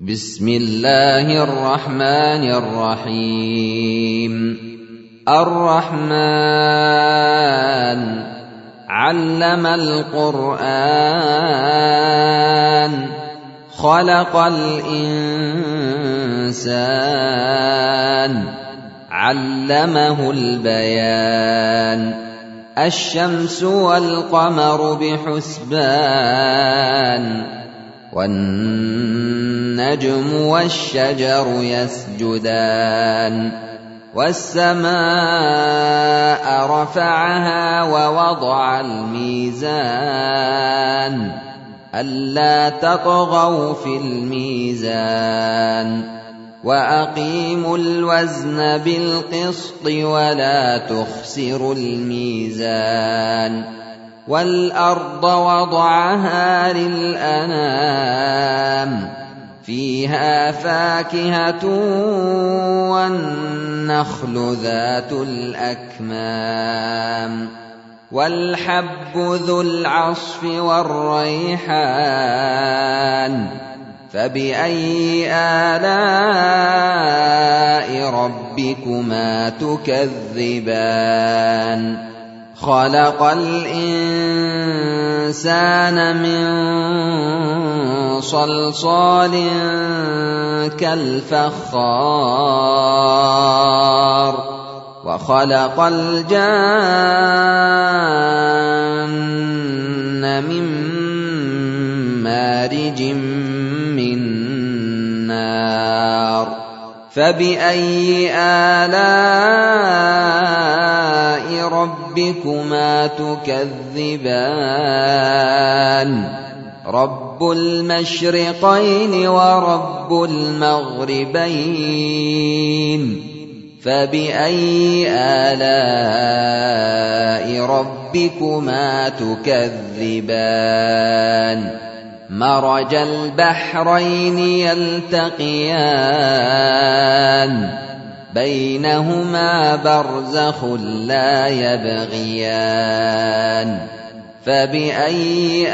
بسم الله الرحمن الرحيم. الرحمن علم القرآن خلق الإنسان علمه البيان الشمس والقمر بحسبان والنجم والشجر يسجدان والسماء رفعها ووضع الميزان ألا تطغوا في الميزان وأقيموا الوزن بالقسط ولا تخسروا الميزان والأرض وضعها للأنام فيها فاكهة والنخل ذات الأكمام والحب ذو العصف والريحان فبأي آلاء ربكما تكذبان خلق الإنسان من صلصال كالفخار وخلق الجان من مارج من نار فبأي آلاء ربكما تكذبان رب المشرقين ورب المغربين فبأي آلاء ربكما تكذبان مرج البحرين يلتقيان بينهما برزخ لا يبغيان فبأي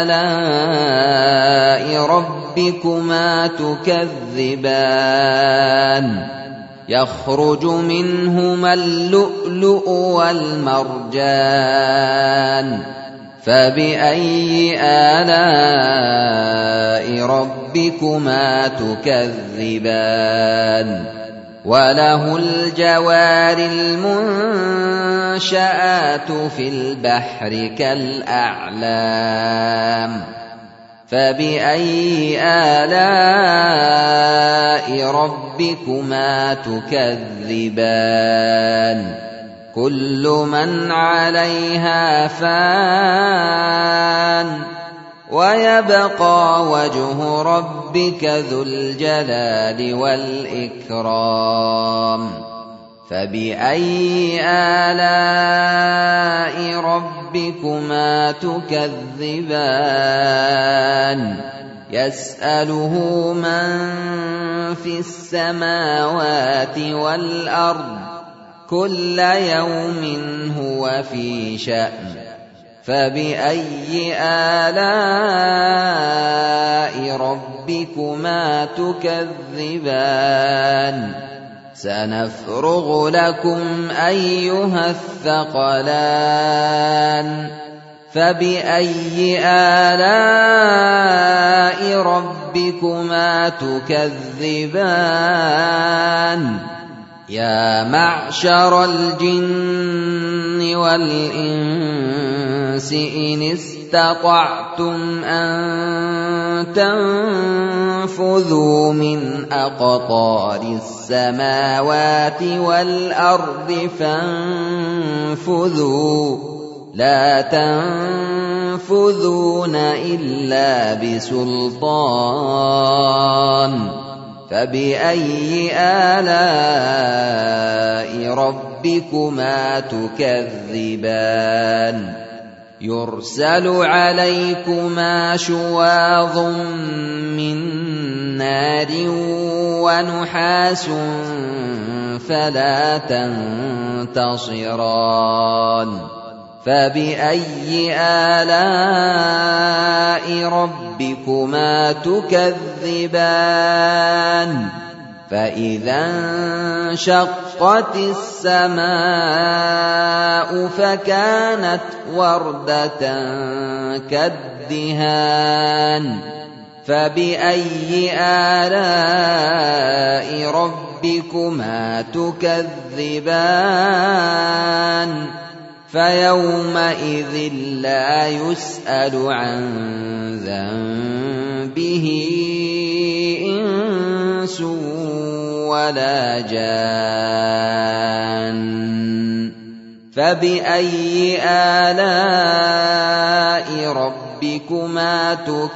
آلاء ربكما تكذبان يخرج منهما اللؤلؤ والمرجان فبأي آلاء ربكما تكذبان وله الجوار المنشآت في البحر كالأعلام فبأي آلاء ربكما تكذبان كل من عليها فان ويبقى وجه ربك ذو الجلال والإكرام فبأي آلاء ربكما تكذبان يسأله من في السماوات والأرض كل يوم هو في شأن فبأي آلاء ربكما تكذبان سنفرغ لكم أيها الثقلان فبأي آلاء ربكما تكذبان يا معشر الجن والإنس إن استطعتم أن تنفذوا من أقطار السماوات والأرض فانفذوا لا تنفذون إلا بسلطان فبأي آلاء ربكما تكذبان يرسل عليكما شواظ من نار ونحاس فلا تنتصران فبأي آلاء ربكما تكذبان فإذا انشقت السماء فكانت وردة كالدهان فبأي آلاء ربكما تكذبان فيومئذ لا يسأل عن ذنبه إنس ولا جان فبأي آلاء ربكما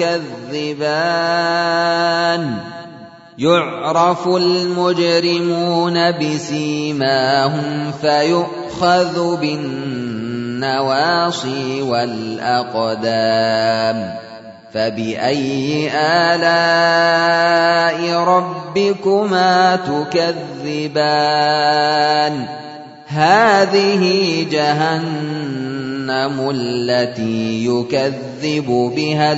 تكذبان يعرف المجرمون بسيماهم فيؤخذ بالنواصي والأقدام فبأي آلاء ربكما تكذبان هذه جهنم التي يكذب بها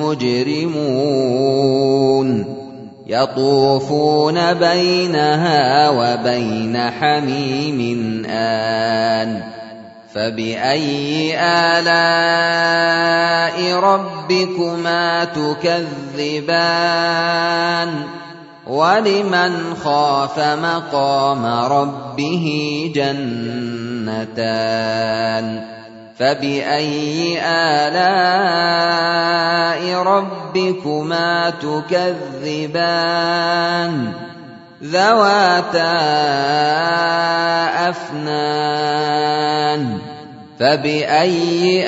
المجرمون يطوفون بينها وبين حميم آن فبأي آلاء ربكما تكذبان ولمن خاف مقام ربه جنتان فبأي آلاء ربكما تكذبان ذواتا أفنان فبأي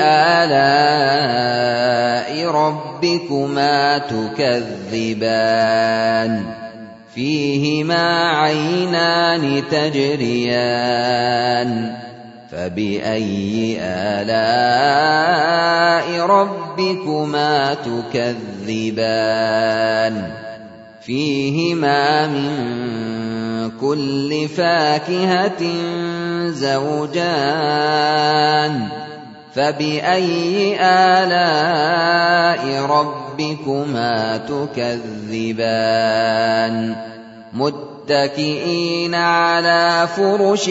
آلاء ربكما تكذبان فيهما عينان تجريان فبأي آلاء ربكما تكذبان فيهما من كل فاكهة زوجان فبأي آلاء ربكما تكذبان متكئين على فرش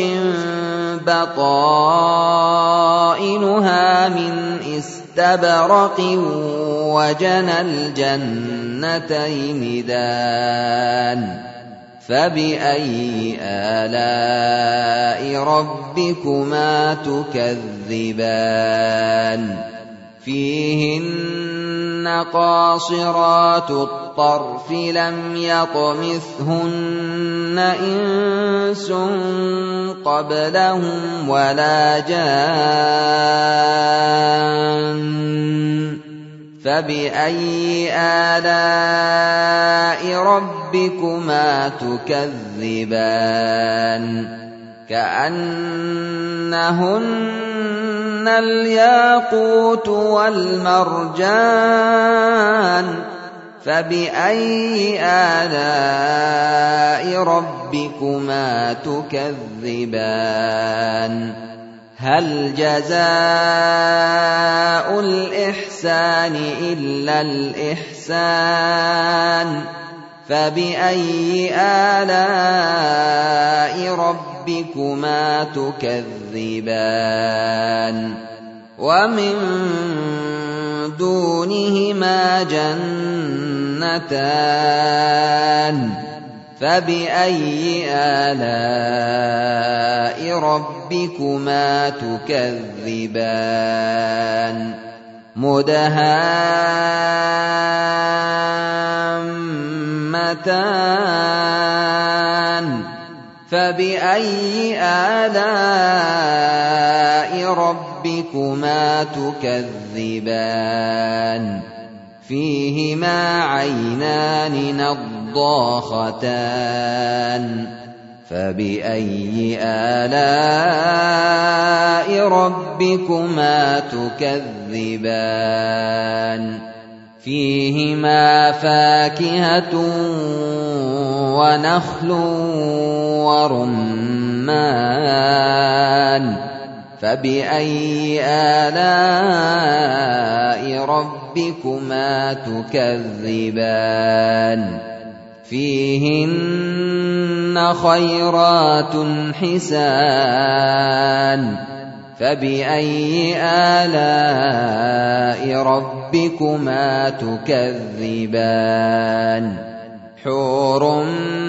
بطائنها من استبرق وجنى الجنتين دان فبأي آلاء ربكما تكذبان فيهن قاصرات الطرف لم يطمثهن إنس قبلهم ولا جان فبأي آلاء ربكما تكذبان كأنهن الياقوت والمرجان فبأي آلاء ربكما تكذبان هل جزاء الإحسان إلا الإحسان فبأي آلاء ربكما تكذبان ومن دونهما جنتان فبأي آلاء ربكما تكذبان مدهامتان فبأي آلاء ربكما تكذبان فيهما عينان نضاختان فبأي آلاء ربكما تكذبان فيهما فاكهة ونخل ورمان فبأي آلاء ربكما تكذبان فيهن خيرات حسان فبأي آلاء ربكما تكذبان حور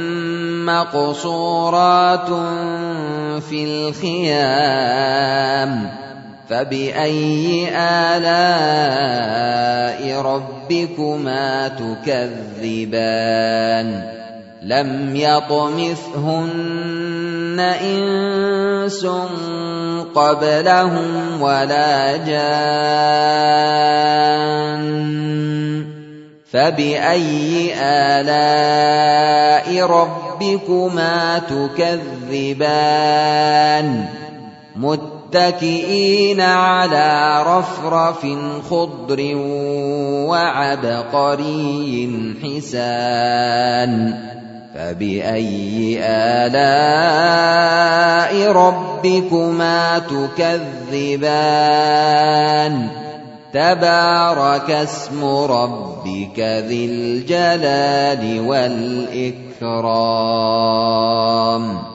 مقصورات في الخيام فبأي آلاء ربكما تكذبان لم يطمثهن إنس قبلهم ولا جان فبأي آلاء ربكما تكذبان متكئين على رفرف خضر وعبقري حسان فبأي آلاء ربكما تكذبان تبارك اسم ربك ذي الجلال والإكرام